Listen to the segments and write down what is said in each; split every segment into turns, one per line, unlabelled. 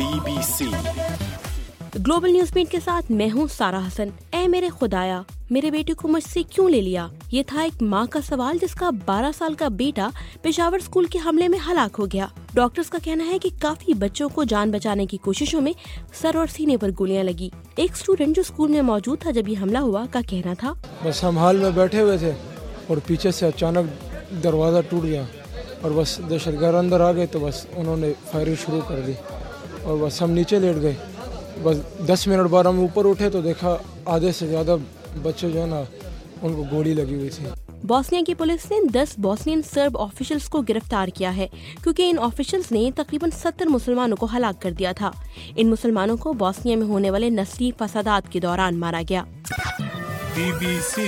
BBC
global news beat के साथ मैं हूँ सारा हसन। ऐ मेरे खुदाया, मेरे बेटे को मुझसे क्यों ले लिया? ये था एक माँ का सवाल जिसका 12 साल का बेटा पेशावर स्कूल के हमले में हलाक हो गया। डॉक्टर्स का कहना है कि काफी बच्चों को जान बचाने की कोशिशों में सर और सीने पर गोलियां लगी। एक स्टूडेंट जो स्कूल में मौजूद था जब ये हमला हुआ का कहना था,
बस हम हॉल में बैठे हुए थे और पीछे से अचानक दरवाज़ा टूट गया और बस दहशतगर्द अंदर आ गए तो बस उन्होंने फायरिंग शुरू कर दी और बस हम नीचे लेट गए। बस 10 मिनट बाद हम ऊपर उठे तो देखा आधे से ज़्यादा बच्चे जो है ना उनको गोली लगी हुई थी।
बोस्निया की पुलिस ने 10 बोस्नियन सर्ब ऑफिशियल्स को गिरफ्तार किया है क्योंकि इन ऑफिशियल्स ने तकरीबन 70 मुसलमानों को हलाक कर दिया था। इन मुसलमानों को बोस्निया में होने वाले नस्ली फसादात के दौरान मारा गया।
BBC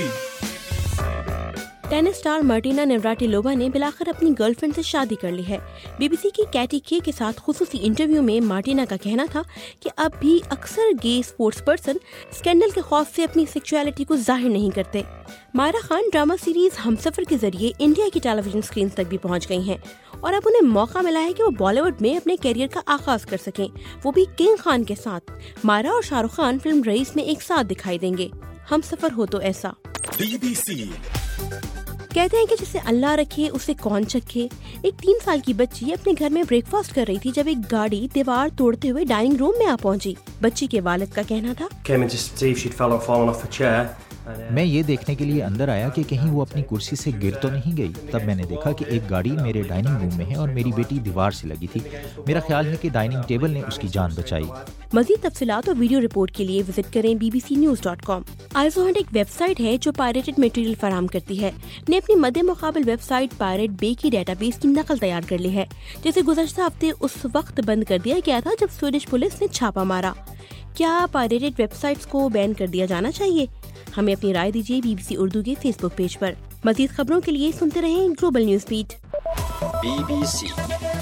tennis star Martina Navratilova ने बिलाखिर अपनी गर्लफ्रेंड से शादी कर ली है। बीबीसी की कैटी के साथ खुसूसी इंटरव्यू में मार्टिना का कहना था कि अब भी अक्सर गे स्पोर्ट्स पर्सन स्कैंडल के खौफ से अपनी सेक्सुअलिटी को जाहिर नहीं करते। मायरा खान ड्रामा सीरीज हमसफर के जरिए इंडिया की टेलीविजन स्क्रीन तक भी पहुंच गई हैं और अब उन्हें मौका मिला है कि वो बॉलीवुड में अपने करियर का आगाज कर सकें, वो भी किंग खान के साथ। मायरा और शाहरुख खान फिल्म रईस में एक साथ दिखाई देंगे। हमसफर हो तो ऐसा।
BBC
कहते हैं कि जिसे अल्लाह रखे उसे कौन चखे। एक 3 साल की बच्ची अपने घर में ब्रेकफास्ट कर रही थी जब एक गाड़ी दीवार तोड़ते हुए डाइनिंग रूम में आ पहुंची। बच्ची के वालिद का कहना था,
मैं ये देखने के लिए अंदर आया कि कहीं वो अपनी कुर्सी से गिर तो नहीं गई। तब मैंने देखा कि एक गाड़ी मेरे डाइनिंग रूम में है और मेरी बेटी दीवार से लगी थी। मेरा ख्याल है कि डाइनिंग टेबल ने उसकी जान बचाई।
मजीद तफसीलात और वीडियो रिपोर्ट के लिए विजिट करें bbcnews.com। आइसोहंट एक वेबसाइट है जो पायरेटेड मटेरियल फराहम करती है। ने अपनी मद्दे मुकाबिल वेबसाइट पायरेट बे की डेटाबेस की नकल तैयार कर ली है, जिसे गुज़श्ता हफ्ते उस वक्त बंद कर दिया गया था जब स्वीडिश पुलिस ने छापा मारा। क्या पायरेटेड वेबसाइट्स को बैन कर दिया जाना चाहिए? हमें अपनी राय दीजिए BBC उर्दू के फेसबुक पेज पर। मजीद खबरों के लिए सुनते रहें ग्लोबल न्यूज बीट।
BBC